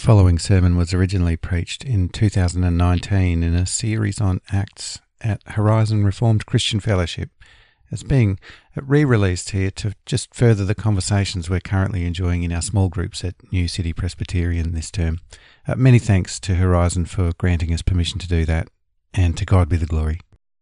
following sermon was originally preached in 2019 in a series on Acts at Horizon Reformed Christian Fellowship. It's being re-released here to just further the conversations we're currently enjoying in our small groups at New City Presbyterian this term. Many thanks to Horizon for granting us permission to do that, and to God be the glory.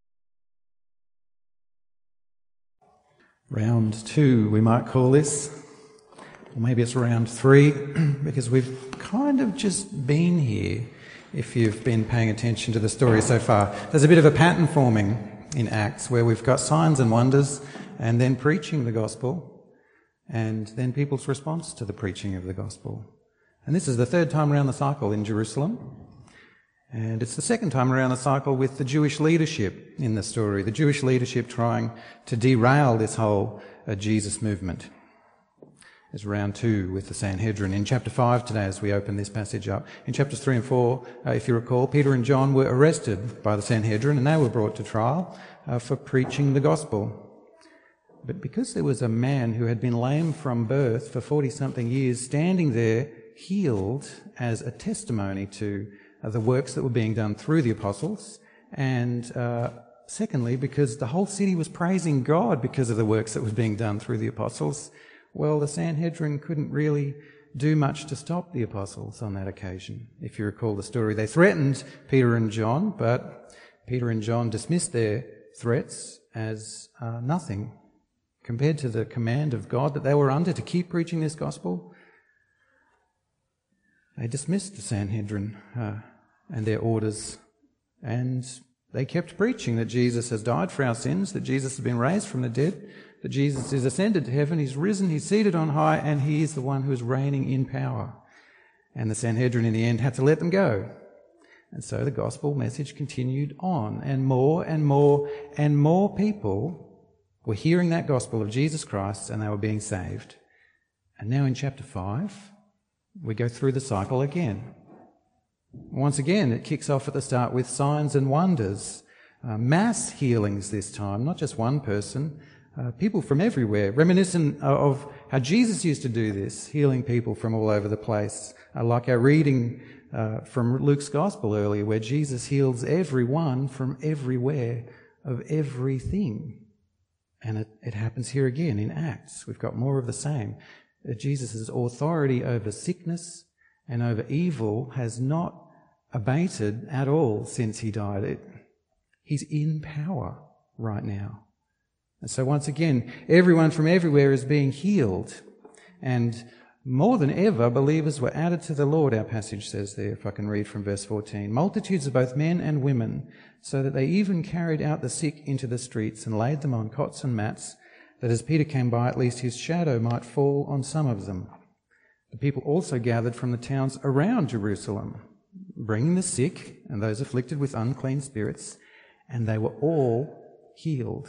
Round 2, we might call this. Or maybe it's round 3, because we've kind of just been here, if you've been paying attention to the story so far. There's a bit of a pattern forming in Acts where we've got signs and wonders and then preaching the gospel and then people's response to the preaching of the gospel. And this is the third time around the cycle in Jerusalem. And it's the second time around the cycle with the Jewish leadership in the story, the Jewish leadership trying to derail this whole Jesus movement. It's round 2 with the Sanhedrin. In chapter 5 today, as we open this passage up, in chapters 3 and 4, if you recall, Peter and John were arrested by the Sanhedrin and they were brought to trial for preaching the gospel. But because there was a man who had been lame from birth for 40-something years standing there healed as a testimony to the works that were being done through the apostles, and secondly, because the whole city was praising God because of the works that was being done through the apostles, well, the Sanhedrin couldn't really do much to stop the apostles on that occasion. If you recall the story, they threatened Peter and John, but Peter and John dismissed their threats as nothing compared to the command of God that they were under to keep preaching this gospel. They dismissed the Sanhedrin and their orders, and they kept preaching that Jesus has died for our sins, that Jesus has been raised from the dead, that Jesus is ascended to heaven, he's risen, he's seated on high, and he is the one who is reigning in power. And the Sanhedrin in the end had to let them go. And so the gospel message continued on, and more and more and more people were hearing that gospel of Jesus Christ, and they were being saved. And now in chapter 5, we go through the cycle again. Once again, it kicks off at the start with signs and wonders, mass healings this time, not just one person, people from everywhere, reminiscent of how Jesus used to do this, healing people from all over the place, like our reading from Luke's Gospel earlier, where Jesus heals everyone from everywhere of everything. And it happens here again in Acts. We've got more of the same. Jesus' authority over sickness and over evil has not abated at all since he died. He's in power right now. And so once again, everyone from everywhere is being healed. And more than ever, believers were added to the Lord, our passage says there, if I can read from verse 14. Multitudes of both men and women, so that they even carried out the sick into the streets and laid them on cots and mats, that as Peter came by, at least his shadow might fall on some of them. The people also gathered from the towns around Jerusalem, bringing the sick and those afflicted with unclean spirits, and they were all healed.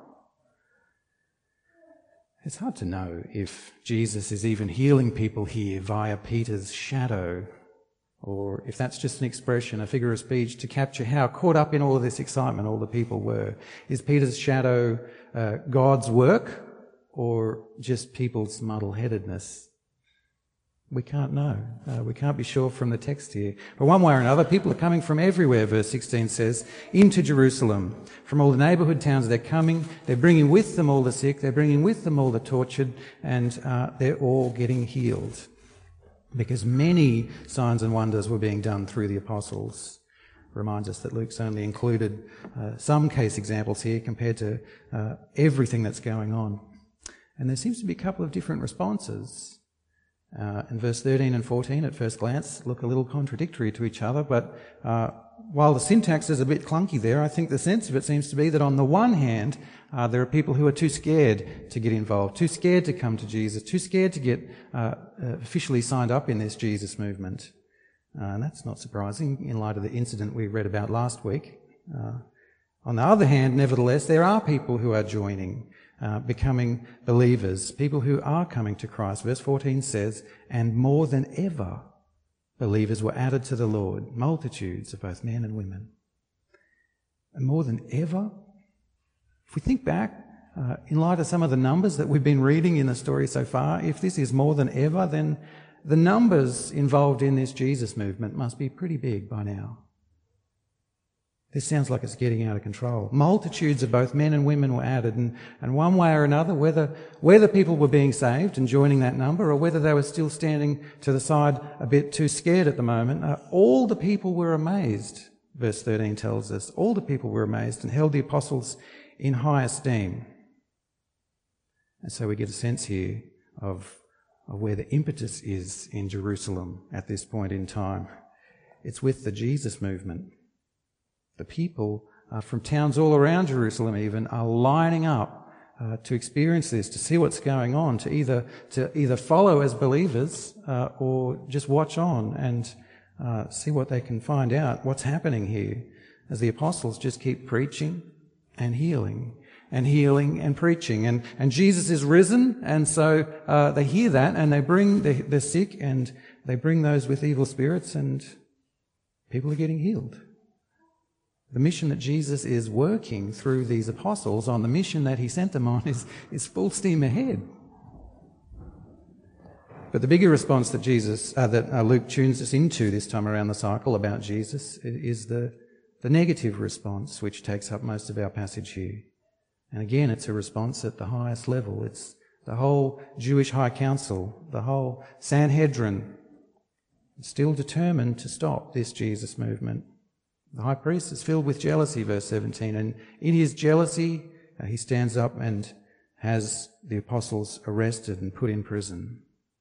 It's hard to know if Jesus is even healing people here via Peter's shadow, or if that's just an expression, a figure of speech to capture how caught up in all of this excitement all the people were. Is Peter's shadow God's work, or just people's muddle-headedness? We can't know. We can't be sure from the text here. But one way or another, people are coming from everywhere, verse 16 says, into Jerusalem. From all the neighbourhood towns they're coming. They're bringing with them all the sick. They're bringing with them all the tortured. And they're all getting healed. Because many signs and wonders were being done through the apostles. Reminds us that Luke's only included some case examples here compared to everything that's going on. And there seems to be a couple of different responses. In verse 13 and 14, at first glance, look a little contradictory to each other, but while the syntax is a bit clunky there, I think the sense of it seems to be that on the one hand, there are people who are too scared to get involved, too scared to come to Jesus, too scared to get officially signed up in this Jesus movement. And that's not surprising in light of the incident we read about last week. On the other hand, nevertheless, there are people who are joining, becoming believers, people who are coming to Christ. Verse 14 says, and more than ever, believers were added to the Lord, multitudes of both men and women. And more than ever, if we think back, in light of some of the numbers that we've been reading in the story so far, if this is more than ever, then the numbers involved in this Jesus movement must be pretty big by now. This sounds like it's getting out of control. Multitudes of both men and women were added, and one way or another, whether people were being saved and joining that number, or whether they were still standing to the side a bit too scared at the moment, all the people were amazed, verse 13 tells us. All the people were amazed and held the apostles in high esteem. And so we get a sense here of where the impetus is in Jerusalem at this point in time. It's with the Jesus movement. The people from towns all around Jerusalem even are lining up to experience this, to see what's going on, to either follow as believers or just watch on and see what they can find out, what's happening here, as the apostles just keep preaching and healing and preaching. And Jesus is risen, and so they hear that, and they bring the sick, and they bring those with evil spirits, and people are getting healed. The mission that Jesus is working through these apostles on, the mission that he sent them on, is full steam ahead. But the bigger response that Luke tunes us into this time around the cycle about Jesus is the negative response, which takes up most of our passage here. And again, it's a response at the highest level. It's the whole Jewish High Council, the whole Sanhedrin, still determined to stop this Jesus movement. The high priest is filled with jealousy, verse 17, and in his jealousy, he stands up and has the apostles arrested and put in prison.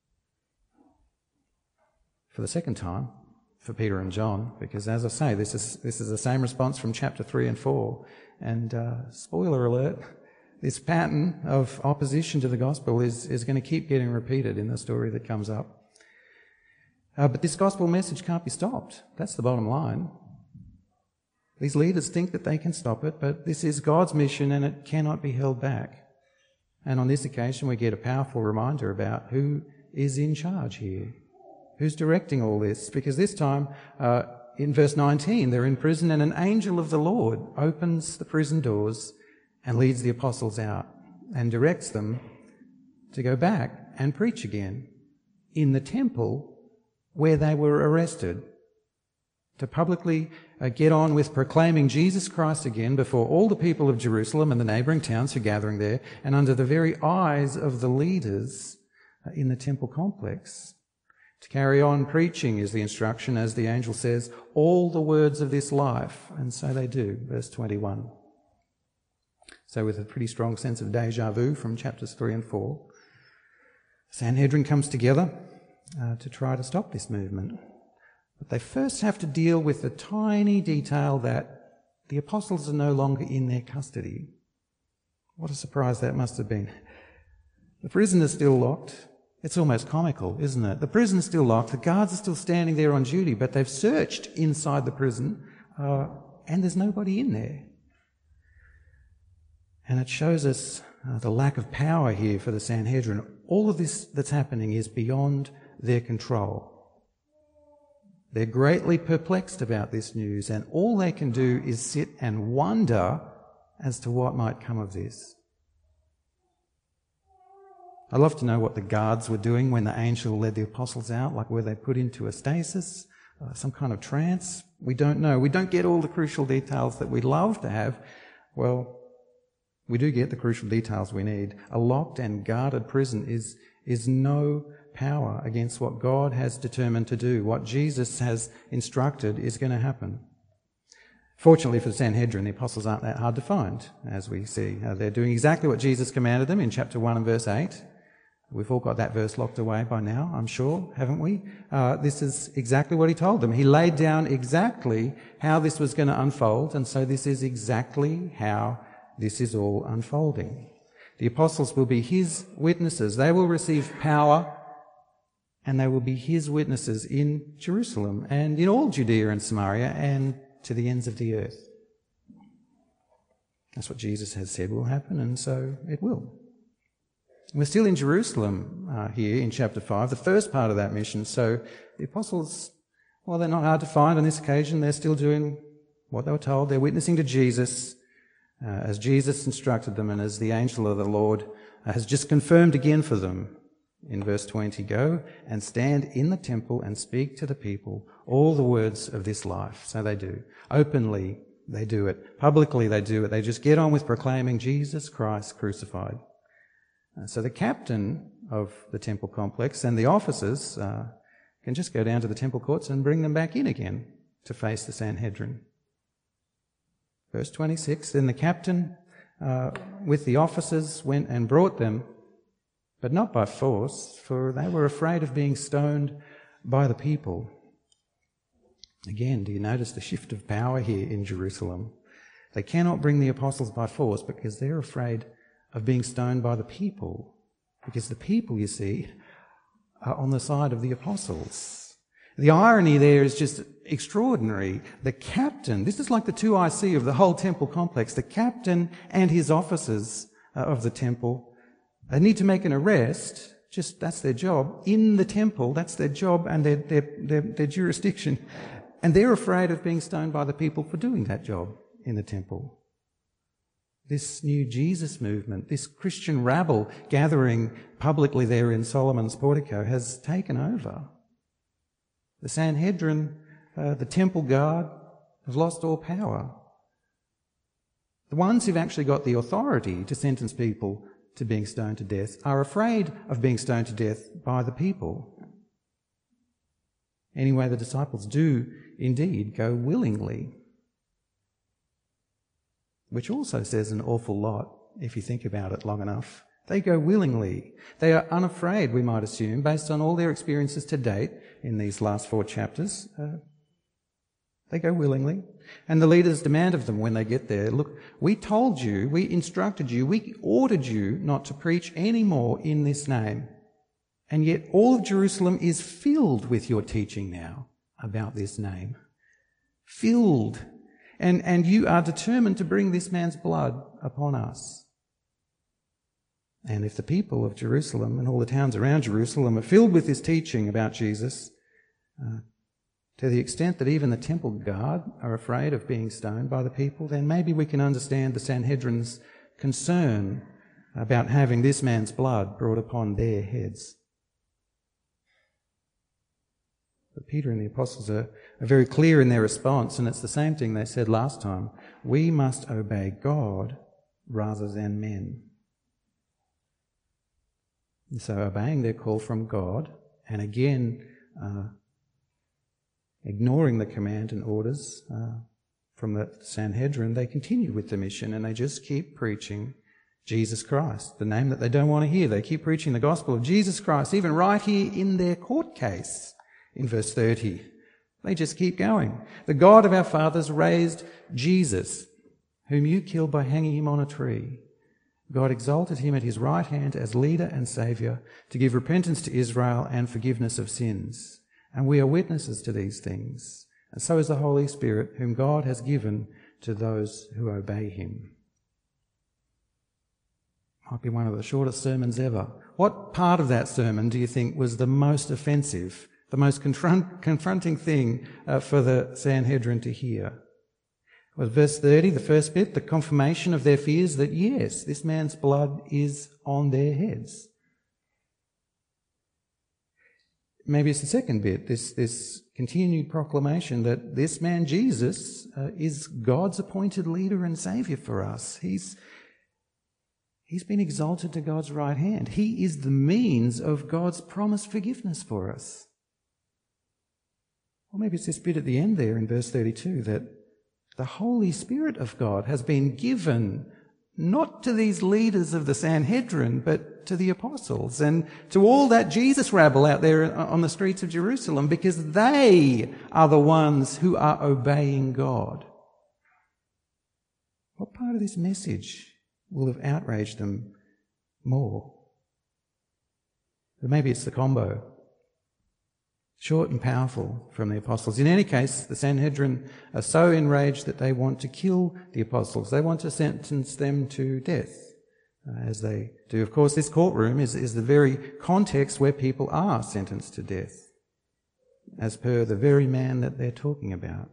For the second time, for Peter and John, because as I say, this is the same response from chapter 3 and 4. And spoiler alert, this pattern of opposition to the gospel is going to keep getting repeated in the story that comes up. But this gospel message can't be stopped. That's the bottom line. These leaders think that they can stop it, but this is God's mission and it cannot be held back. And on this occasion, we get a powerful reminder about who is in charge here, who's directing all this. Because this time, in verse 19, they're in prison, and an angel of the Lord opens the prison doors and leads the apostles out and directs them to go back and preach again in the temple where they were arrested, to publicly get on with proclaiming Jesus Christ again before all the people of Jerusalem and the neighbouring towns who are gathering there, and under the very eyes of the leaders in the temple complex. To carry on preaching is the instruction, as the angel says, all the words of this life. And so they do, verse 21. So with a pretty strong sense of deja vu from chapters 3 and 4, Sanhedrin comes together to try to stop this movement. But they first have to deal with the tiny detail that the apostles are no longer in their custody. What a surprise that must have been. The prison is still locked. It's almost comical, isn't it? The prison is still locked. The guards are still standing there on duty, but they've searched inside the prison and there's nobody in there. And it shows us the lack of power here for the Sanhedrin. All of this that's happening is beyond their control. They're greatly perplexed about this news, and all they can do is sit and wonder as to what might come of this. I'd love to know what the guards were doing when the angel led the apostles out. Like, were they put into a stasis, some kind of trance? We don't know. We don't get all the crucial details that we'd love to have. Well, we do get the crucial details we need. A locked and guarded prison is no power against what God has determined to do. What Jesus has instructed is going to happen. Fortunately for the Sanhedrin, the apostles aren't that hard to find, as we see. They're doing exactly what Jesus commanded them in chapter 1 and verse 8. We've all got that verse locked away by now, I'm sure, haven't we? This is exactly what he told them. He laid down exactly how this was going to unfold, and so this is exactly how this is all unfolding. The apostles will be his witnesses. They will receive power, and they will be his witnesses in Jerusalem and in all Judea and Samaria and to the ends of the earth. That's what Jesus has said will happen, and so it will. We're still in Jerusalem here in chapter 5, the first part of that mission. So the apostles, well, they're not hard to find on this occasion. They're still doing what they were told. They're witnessing to Jesus as Jesus instructed them and as the angel of the Lord has just confirmed again for them in verse 20, "Go and stand in the temple and speak to the people all the words of this life." So they do. Openly they do it. Publicly they do it. They just get on with proclaiming Jesus Christ crucified. So the captain of the temple complex and the officers can just go down to the temple courts and bring them back in again to face the Sanhedrin. Verse 26, "Then the captain with the officers went and brought them, but not by force, for they were afraid of being stoned by the people." Again, do you notice the shift of power here in Jerusalem? They cannot bring the apostles by force because they're afraid of being stoned by the people. Because the people, you see, are on the side of the apostles. The irony there is just extraordinary. The captain, this is like the 2IC of the whole temple complex, the captain and his officers of the temple, they need to make an arrest, just that's their job, in the temple, that's their job and their jurisdiction. And they're afraid of being stoned by the people for doing that job in the temple. This new Jesus movement, this Christian rabble gathering publicly there in Solomon's portico has taken over. The Sanhedrin, the temple guard, have lost all power. The ones who've actually got the authority to sentence people to being stoned to death are afraid of being stoned to death by the people. Anyway, the disciples do indeed go willingly, which also says an awful lot if you think about it long enough. They go willingly. They are unafraid, we might assume, based on all their experiences to date in these last 4 chapters. They go willingly. And the leaders demand of them when they get there, "Look, we told you, we instructed you, we ordered you not to preach any more in this name. And yet all of Jerusalem is filled with your teaching now about this name." Filled. And you are determined to bring this man's blood upon us. And if the people of Jerusalem and all the towns around Jerusalem are filled with this teaching about Jesus, to the extent that even the temple guard are afraid of being stoned by the people, then maybe we can understand the Sanhedrin's concern about having this man's blood brought upon their heads. But Peter and the apostles are very clear in their response, and it's the same thing they said last time. We must obey God rather than men. And so obeying their call from God, and again ignoring the command and orders from the Sanhedrin, they continue with the mission and they just keep preaching Jesus Christ, the name that they don't want to hear. They keep preaching the gospel of Jesus Christ, even right here in their court case. In verse 30, they just keep going. "The God of our fathers raised Jesus, whom you killed by hanging him on a tree. God exalted him at his right hand as leader and saviour to give repentance to Israel and forgiveness of sins. And we are witnesses to these things. And so is the Holy Spirit, whom God has given to those who obey him." Might be one of the shortest sermons ever. What part of that sermon do you think was the most offensive, the most confronting thing for the Sanhedrin to hear? Well, verse 30, the first bit, the confirmation of their fears that yes, this man's blood is on their heads. Maybe it's the second bit, this continued proclamation that this man Jesus is God's appointed leader and saviour for us. He's been exalted to God's right hand. He is the means of God's promised forgiveness for us. Or maybe it's this bit at the end there in verse 32 that the Holy Spirit of God has been given not to these leaders of the Sanhedrin, but to the apostles and to all that Jesus rabble out there on the streets of Jerusalem, because they are the ones who are obeying God. What part of this message will have outraged them more? But maybe it's the combo. Short and powerful from the apostles. In any case, the Sanhedrin are so enraged that they want to kill the apostles. They want to sentence them to death, as they do. Of course, this courtroom is the very context where people are sentenced to death, as per the very man that they're talking about.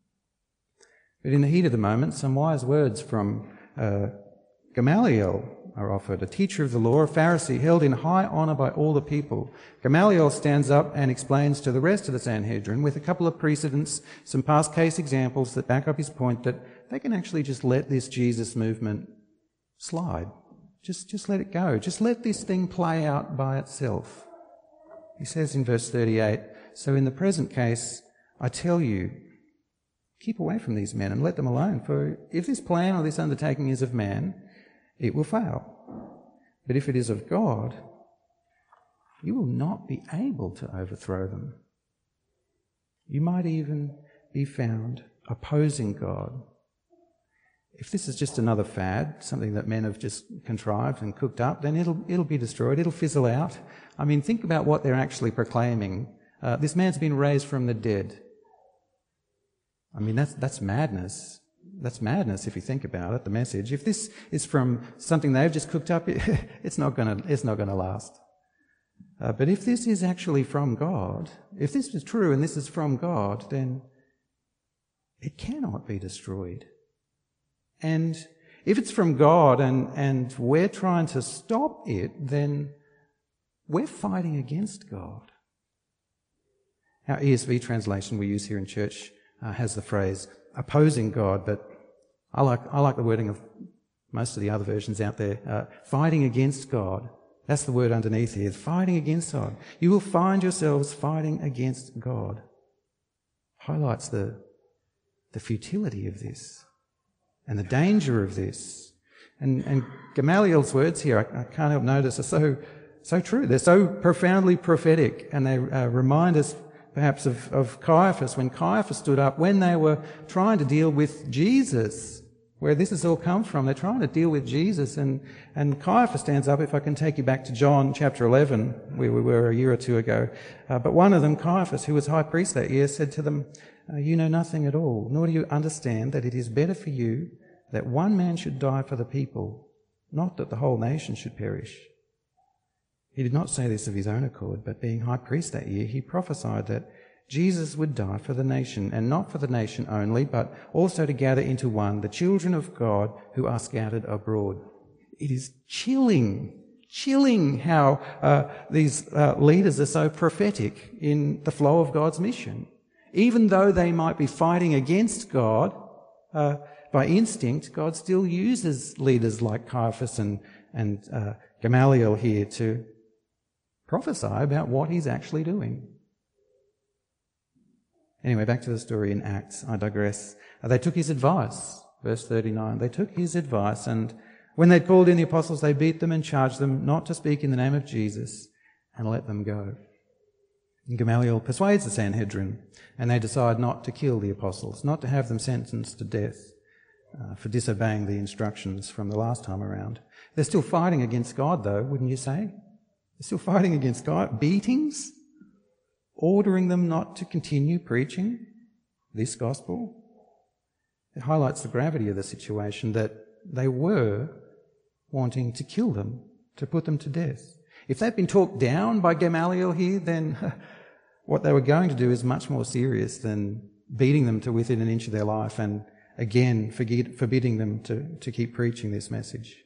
But in the heat of the moment, some wise words from Gamaliel are offered. A teacher of the law, a Pharisee, held in high honour by all the people. Gamaliel stands up and explains to the rest of the Sanhedrin, with a couple of precedents, some past case examples that back up his point, that they can actually just let this Jesus movement slide. Just let it go. Just let this thing play out by itself. He says in verse 38, "So in the present case, I tell you, keep away from these men and let them alone. For if this plan or this undertaking is of man, it will fail. But if it is of God, you will not be able to overthrow them. You might even be found opposing God. If this is just another fad, something that men have just contrived and cooked up, then it'll be destroyed. It'll fizzle out. I mean, think about what they're actually proclaiming. This man's been raised from the dead. I mean, that's madness. That's madness if you think about it, the message. If this is from something they've just cooked up, it's not going to last. But if this is actually from God, if this is true and this is from God, then it cannot be destroyed. And if it's from God and we're trying to stop it, then we're fighting against God. Our ESV translation we use here in church has the phrase opposing God, but I like the wording of most of the other versions out there. Fighting against God. That's the word underneath here. Fighting against God. You will find yourselves fighting against God. Highlights the futility of this and the danger of this. And Gamaliel's words here, I can't help notice, are so true. They're so profoundly prophetic, and they remind us perhaps of Caiaphas, when Caiaphas stood up, when they were trying to deal with Jesus, where this has all come from. They're trying to deal with Jesus, and Caiaphas stands up. If I can take you back to John chapter 11, where we were a year or two ago. But one of them, Caiaphas, who was high priest that year, said to them, "You know nothing at all, nor do you understand that it is better for you that one man should die for the people, not that the whole nation should perish." He did not say this of his own accord, but being high priest that year, he prophesied that Jesus would die for the nation, and not for the nation only, but also to gather into one the children of God who are scattered abroad. It is chilling how these leaders are so prophetic in the flow of God's mission. Even though they might be fighting against God by instinct, God still uses leaders like Caiaphas and Gamaliel here to prophesy about what he's actually doing. Anyway, back to the story in Acts. I digress. They took his advice. Verse 39. They took his advice, and when they'd called in the apostles, they beat them and charged them not to speak in the name of Jesus, and let them go. And Gamaliel persuades the Sanhedrin, and they decide not to kill the apostles, not to have them sentenced to death for disobeying the instructions from the last time around. They're still fighting against God, though, wouldn't you say? They're still fighting against God. Beatings, ordering them not to continue preaching this gospel. It highlights the gravity of the situation, that they were wanting to kill them, to put them to death. If they'd been talked down by Gamaliel here, then what they were going to do is much more serious than beating them to within an inch of their life and again forbidding them to keep preaching this message.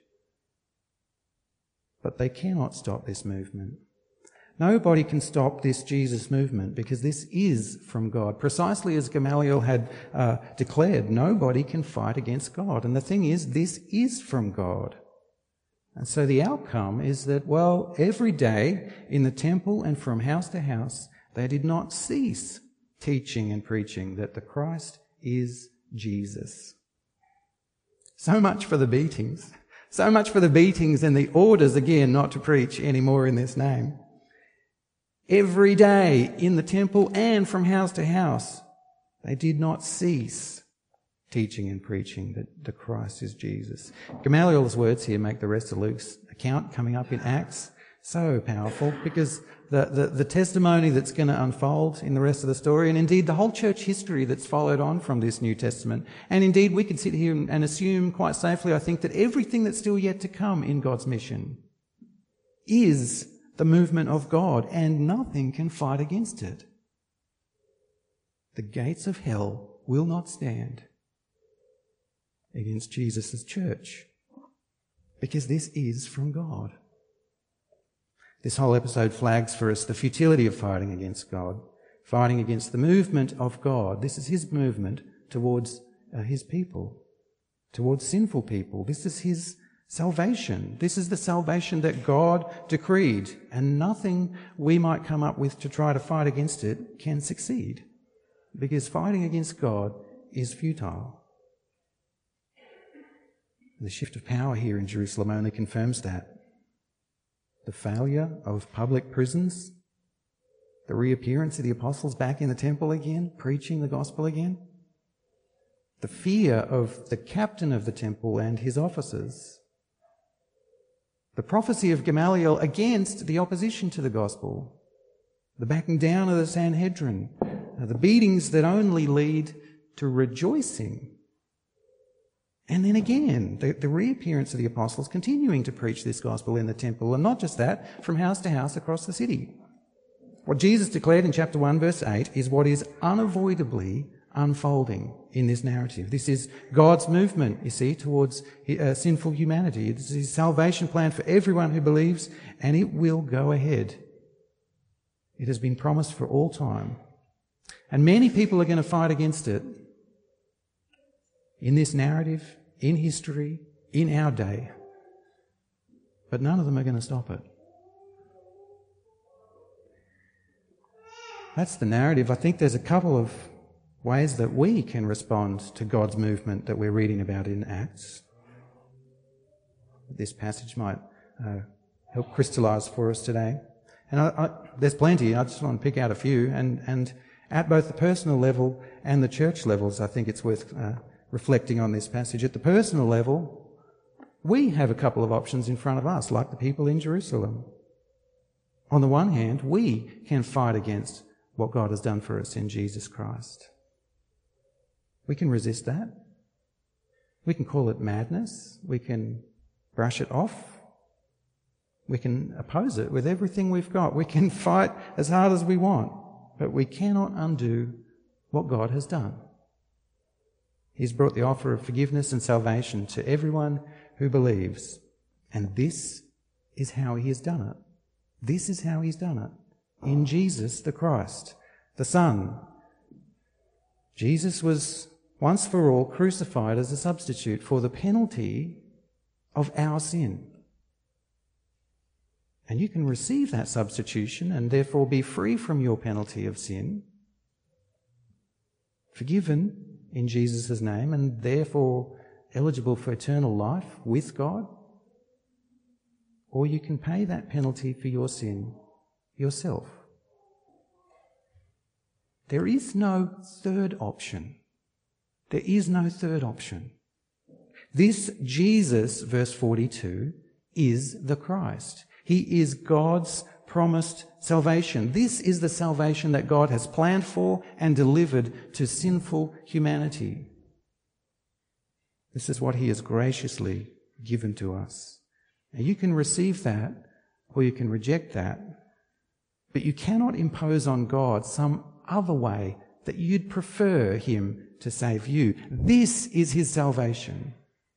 But they cannot stop this movement. Nobody can stop this Jesus movement, because this is from God. Precisely as Gamaliel had declared, nobody can fight against God. And the thing is, this is from God. And so the outcome is that, well, every day in the temple and from house to house, they did not cease teaching and preaching that the Christ is Jesus. So much for the beatings. So much for the beatings and the orders, again, not to preach anymore in this name. Every day in the temple and from house to house, they did not cease teaching and preaching that the Christ is Jesus. Gamaliel's words here make the rest of Luke's account coming up in Acts so powerful, because the testimony that's going to unfold in the rest of the story, and indeed the whole church history that's followed on from this New Testament, and indeed we could sit here and assume quite safely, I think, that everything that's still yet to come in God's mission is the movement of God, and nothing can fight against it. The gates of hell will not stand against Jesus' church. because this is from God. This whole episode flags for us the futility of fighting against God, fighting against the movement of God. This is his movement towards his people, towards sinful people. This is his salvation. This is the salvation that God decreed, and nothing we might come up with to try to fight against it can succeed, because fighting against God is futile. The shift of power here in Jerusalem only confirms that. The failure of public prisons, the reappearance of the apostles back in the temple again, preaching the gospel again, the fear of the captain of the temple and his officers, the prophecy of Gamaliel against the opposition to the gospel, the backing down of the Sanhedrin, the beatings that only lead to rejoicing. And then again, the reappearance of the apostles continuing to preach this gospel in the temple, and not just that, from house to house across the city. What Jesus declared in chapter 1, verse 8, is what is unavoidably unfolding in this narrative. This is God's movement, you see, towards sinful humanity. This is his salvation plan for everyone who believes, and it will go ahead. It has been promised for all time. And many people are going to fight against it in this narrative, in history, in our day. But none of them are going to stop it. That's the narrative. I think there's a couple of ways that we can respond to God's movement that we're reading about in Acts. This passage might help crystallise for us today. And there's plenty. I just want to pick out a few. And at both the personal level and the church levels, I think it's worth reflecting on this passage. At the personal level, we have a couple of options in front of us, like the people in Jerusalem. On the one hand, we can fight against what God has done for us in Jesus Christ. We can resist that. We can call it madness. We can brush it off. We can oppose it with everything we've got. We can fight as hard as we want, but we cannot undo what God has done. He's brought the offer of forgiveness and salvation to everyone who believes. And this is how he has done it. This is how he's done it. In Jesus the Christ, the Son. Jesus was once for all crucified as a substitute for the penalty of our sin. And you can receive that substitution and therefore be free from your penalty of sin, forgiven in Jesus' name, and therefore eligible for eternal life with God. Or you can pay that penalty for your sin yourself. There is no third option. There is no third option. This Jesus, verse 42, is the Christ. He is God's promised salvation. This is the salvation that God has planned for and delivered to sinful humanity. This is what he has graciously given to us. Now, you can receive that or you can reject that, but you cannot impose on God some other way that you'd prefer him to save you. This is his salvation.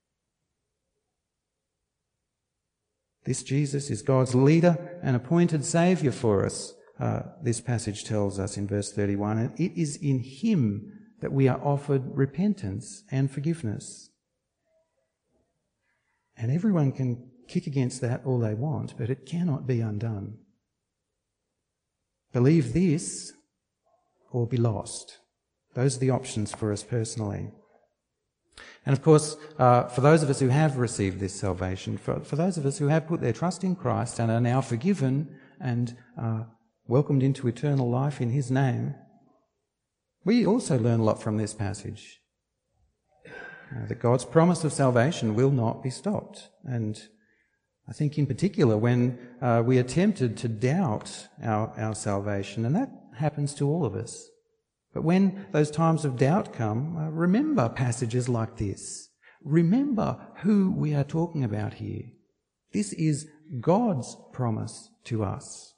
This Jesus is God's leader and appointed Saviour for us, this passage tells us in verse 31. And it is in him that we are offered repentance and forgiveness. And everyone can kick against that all they want, but it cannot be undone. Believe this or be lost. Those are the options for us personally. And of course, for those of us who have received this salvation, for those of us who have put their trust in Christ and are now forgiven and welcomed into eternal life in his name, we also learn a lot from this passage. That God's promise of salvation will not be stopped. And I think in particular when we are tempted to doubt our salvation, and that happens to all of us. But when those times of doubt come, remember passages like this. Remember who we are talking about here. This is God's promise to us.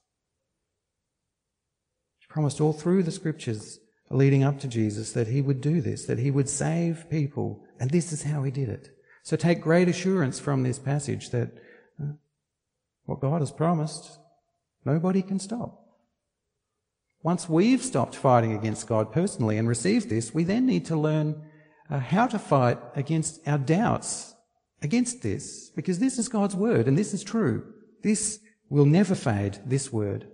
He promised all through the Scriptures leading up to Jesus that he would do this, that he would save people, and this is how he did it. So take great assurance from this passage that what God has promised, nobody can stop. Once we've stopped fighting against God personally and received this, we then need to learn how to fight against our doubts against this, because this is God's word and this is true. This will never fade, this word.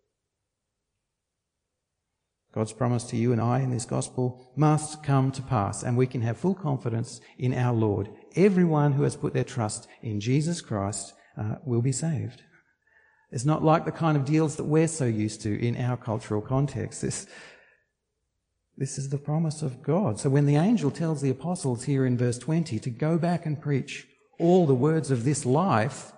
God's promise to you and I in this gospel must come to pass, and we can have full confidence in our Lord. Everyone who has put their trust in Jesus Christ will be saved. It's not like the kind of deals that we're so used to in our cultural context. This is the promise of God. So when the angel tells the apostles here in verse 20 to go back and preach all the words of this life,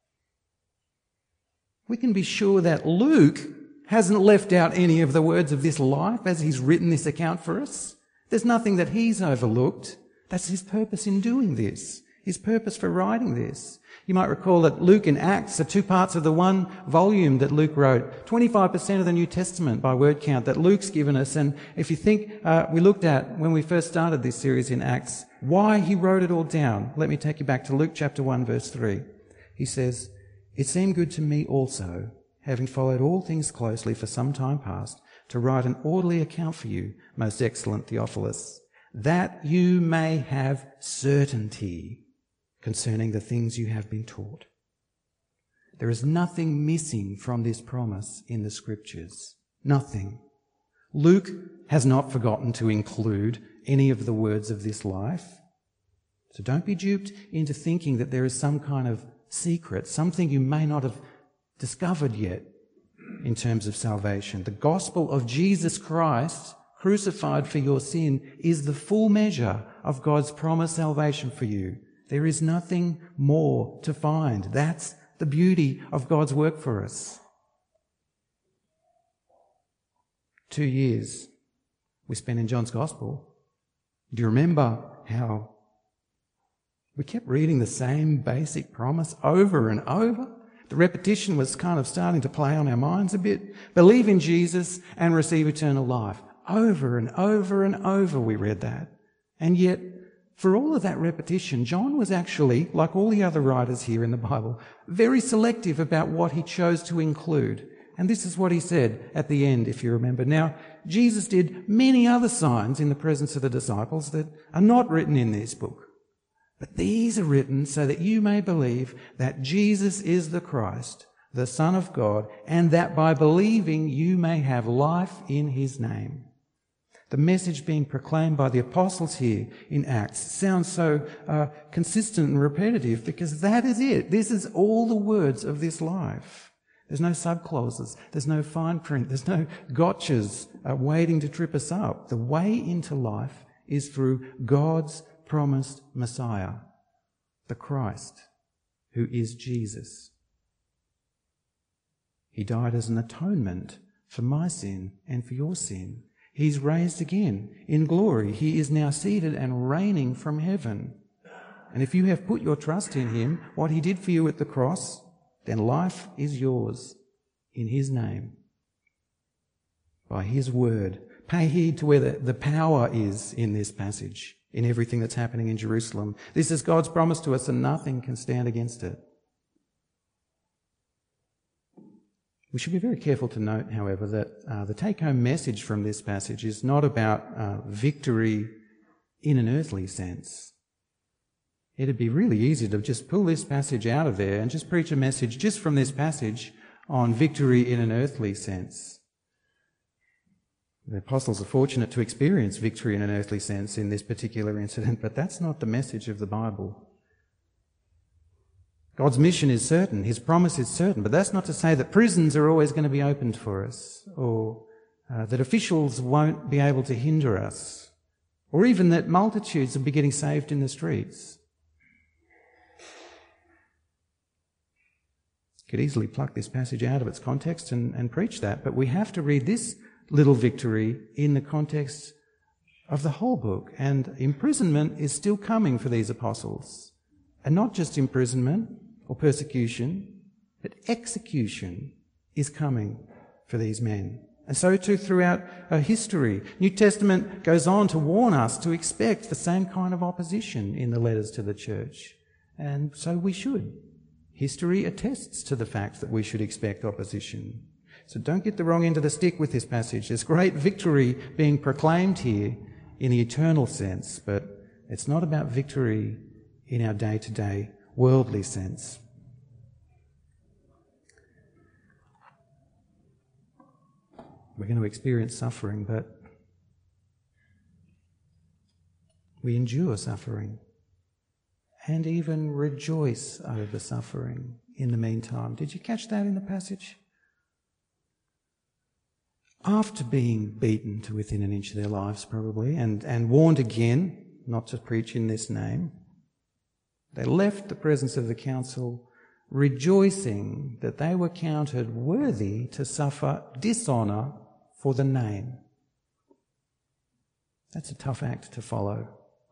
we can be sure that Luke hasn't left out any of the words of this life as he's written this account for us. There's nothing that he's overlooked. That's his purpose in doing this, his purpose for writing this. You might recall that Luke and Acts are two parts of the one volume that Luke wrote. 25% of the New Testament by word count that Luke's given us. And if you think we looked at, when we first started this series in Acts, why he wrote it all down. Let me take you back to Luke chapter 1, verse 3. He says, "It seemed good to me also, having followed all things closely for some time past, to write an orderly account for you, most excellent Theophilus, that you may have certainty concerning the things you have been taught." There is nothing missing from this promise in the Scriptures. Nothing. Luke has not forgotten to include any of the words of this life. So don't be duped into thinking that there is some kind of secret, something you may not have discovered yet in terms of salvation. The gospel of Jesus Christ, crucified for your sin, is the full measure of God's promised salvation for you. There is nothing more to find. That's the beauty of God's work for us. 2 years we spent in John's Gospel. Do you remember how we kept reading the same basic promise over and over? The repetition was kind of starting to play on our minds a bit. Believe in Jesus and receive eternal life. Over and over and over we read that. And yet, for all of that repetition, John was actually, like all the other writers here in the Bible, very selective about what he chose to include. And this is what he said at the end, if you remember. Now, Jesus did many other signs in the presence of the disciples that are not written in this book. But these are written so that you may believe that Jesus is the Christ, the Son of God, and that by believing you may have life in his name. The message being proclaimed by the apostles here in Acts sounds so consistent and repetitive because that is it. This is all the words of this life. There's no subclauses. There's no fine print. There's no gotchas waiting to trip us up. The way into life is through God's promised Messiah, the Christ, who is Jesus. He died as an atonement for my sin and for your sin. He's raised again in glory. He is now seated and reigning from heaven. And if you have put your trust in him, what he did for you at the cross, then life is yours in his name, by his word. Pay heed to where the power is in this passage, in everything that's happening in Jerusalem. This is God's promise to us and nothing can stand against it. We should be very careful to note, however, that the take-home message from this passage is not about victory in an earthly sense. It'd be really easy to just pull this passage out of there and just preach a message just from this passage on victory in an earthly sense. The apostles are fortunate to experience victory in an earthly sense in this particular incident, but that's not the message of the Bible. God's mission is certain, his promise is certain, but that's not to say that prisons are always going to be opened for us, or that officials won't be able to hinder us, or even that multitudes will be getting saved in the streets. Could easily pluck this passage out of its context and preach that, but we have to read this little victory in the context of the whole book. And imprisonment is still coming for these apostles. And not just imprisonment or persecution, but execution is coming for these men. And so too throughout history. New Testament goes on to warn us to expect the same kind of opposition in the letters to the church. And so we should. History attests to the fact that we should expect opposition. So don't get the wrong end of the stick with this passage. There's great victory being proclaimed here in the eternal sense, but it's not about victory in our day-to-day worldly sense. We're going to experience suffering, but we endure suffering and even rejoice over suffering in the meantime. Did you catch that in the passage? After being beaten to within an inch of their lives probably and warned again not to preach in this name, they left the presence of the council rejoicing that they were counted worthy to suffer dishonour for the name. That's a tough act to follow.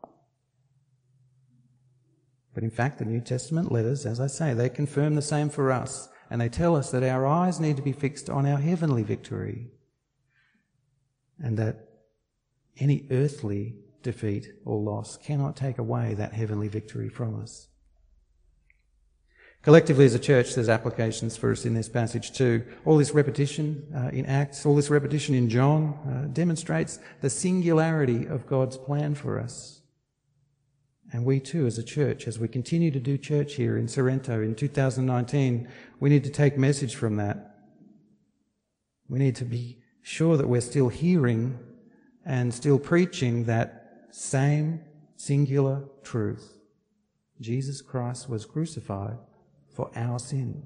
But in fact, the New Testament letters, as I say, they confirm the same for us, and they tell us that our eyes need to be fixed on our heavenly victory, and that any earthly defeat or loss cannot take away that heavenly victory from us. Collectively as a church, there's applications for us in this passage too. All this repetition in Acts, all this repetition in John demonstrates the singularity of God's plan for us. And we too as a church, as we continue to do church here in Sorrento in 2019, we need to take message from that. We need to be sure that we're still hearing and still preaching that same singular truth. Jesus Christ was crucified for our sin.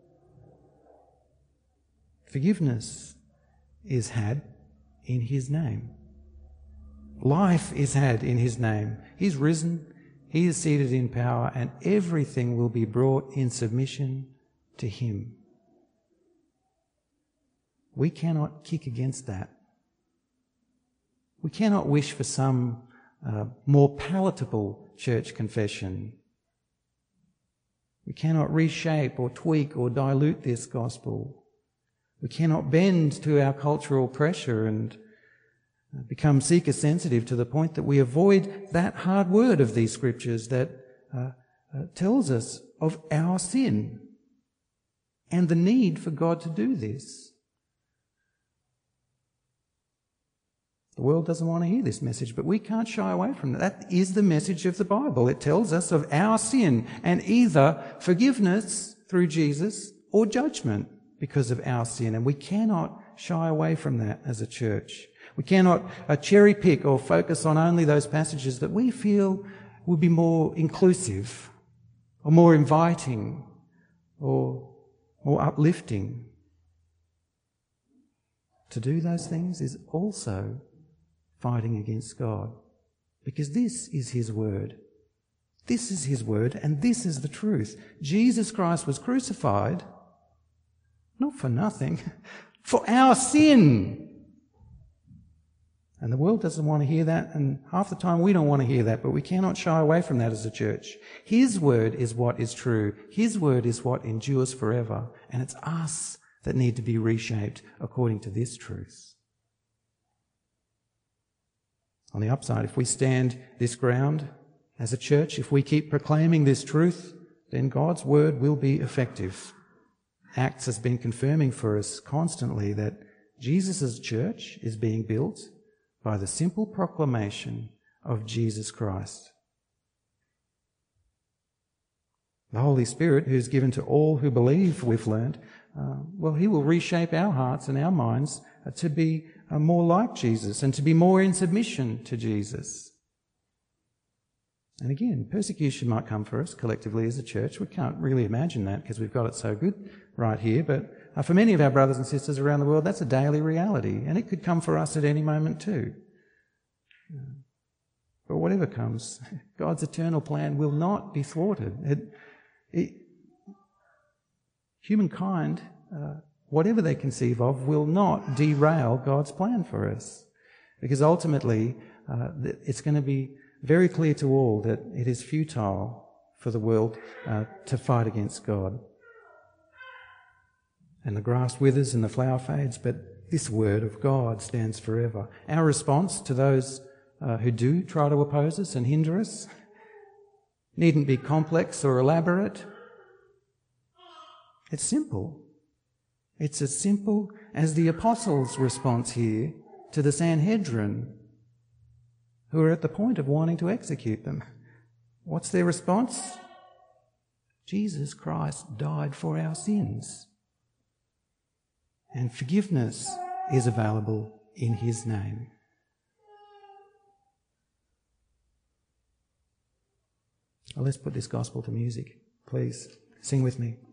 Forgiveness is had in His name. Life is had in His name. He's risen, He is seated in power, and everything will be brought in submission to Him. We cannot kick against that. We cannot wish for some more palatable church confession. We cannot reshape or tweak or dilute this gospel. We cannot bend to our cultural pressure and become seeker sensitive to the point that we avoid that hard word of these scriptures that tells us of our sin and the need for God to do this. The world doesn't want to hear this message, but we can't shy away from that. That is the message of the Bible. It tells us of our sin and either forgiveness through Jesus or judgment because of our sin. And we cannot shy away from that as a church. We cannot cherry pick or focus on only those passages that we feel would be more inclusive or more inviting or more uplifting. To do those things is also fighting against God, because this is His word. This is His word, and this is the truth. Jesus Christ was crucified, not for nothing, for our sin. And the world doesn't want to hear that, and half the time we don't want to hear that, but we cannot shy away from that as a church. His word is what is true. His word is what endures forever, and it's us that need to be reshaped according to this truth. On the upside, if we stand this ground as a church, if we keep proclaiming this truth, then God's word will be effective. Acts has been confirming for us constantly that Jesus' church is being built by the simple proclamation of Jesus Christ. The Holy Spirit, who's given to all who believe, we've learned, He will reshape our hearts and our minds to be more like Jesus and to be more in submission to Jesus. And again, persecution might come for us collectively as a church. We can't really imagine that because we've got it so good right here. But for many of our brothers and sisters around the world, that's a daily reality. And it could come for us at any moment too. But whatever comes, God's eternal plan will not be thwarted. Humankind, whatever they conceive of, will not derail God's plan for us. Because ultimately, it's going to be very clear to all that it is futile for the world to fight against God. And the grass withers and the flower fades, but This word of God stands forever. Our response to those who do try to oppose us and hinder us needn't be complex or elaborate. It's simple. It's as simple as the apostles' response here to the Sanhedrin, who are at the point of wanting to execute them. What's their response? Jesus Christ died for our sins, and forgiveness is available in his name. Well, let's put this gospel to music. Please sing with me.